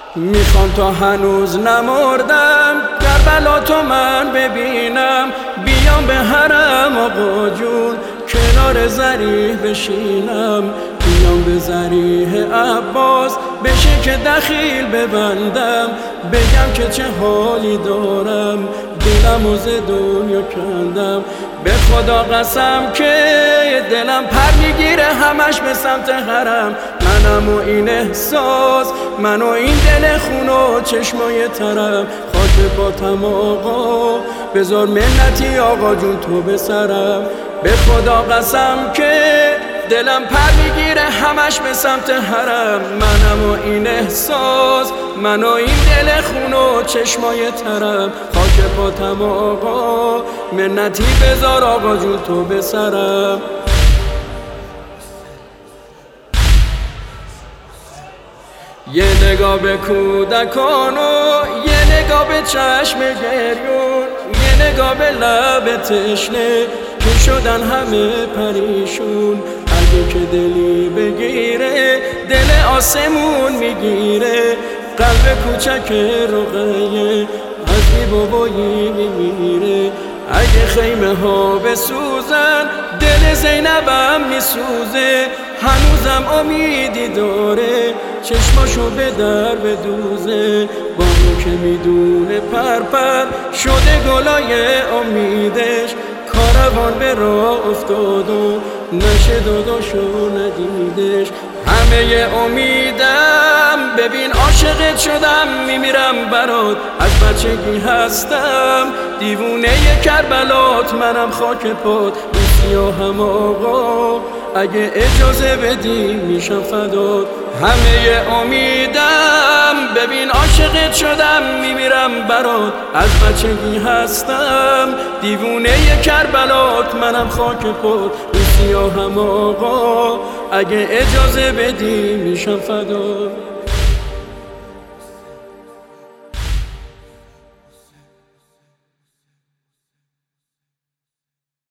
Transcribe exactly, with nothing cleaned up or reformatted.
میخوام تا هنوز نمردم کربلا تو من ببینم، بیام به حرم آقا جون کنار ضریح بشینم، بیام به ضریح عباس بشه که دخیل ببندم، بگم که چه حالی دارم دلم ز دنیا کندم. به خدا قسم که دلم پر میگیره همش به سمت حرم، منم و این احساس، من و این دل خون و چشمای ترم. خاک باتم آقا بذار منتی آقا جون تو به سرم. به خدا قسم که دلم پر میگیره همش به سمت حرم، منم و این احساس، من و این دل خون و چشمای ترم. خاک پاتم آقا منتی بذار آقا جون تو به سرم. یه نگاه به کودکان و یه نگاه به چشم گریون، یه نگاه به لب تشنه که شدن همه پریشون. اگه که دلی بگیره دل آسمون میگیره، قلب کوچک رقیه از بی بابایی میمیره. اگه خیمه ها بسوزن دل زینبم میسوزه، هنوزم امیدی داره چشماشو به در بدوزه. بانو که میدونه پرپر شده گلای امیدش، کاروان به راه افتاد و نشه داداشو ندیدش. همه امیدم ببین عاشقت شدم میمیرم برات، از بچگی هستم دیوونه کربلات، منم خاک پات این سیاهم آقا اگه اجازه بدی میشم فدات. همه امیدم ببین عاشقت شدم میمیرم برات، از بچگی هستم دیوونه کربلات، منم خاک پات این سیاهم آقا اگه اجازه بدی میشم فدات.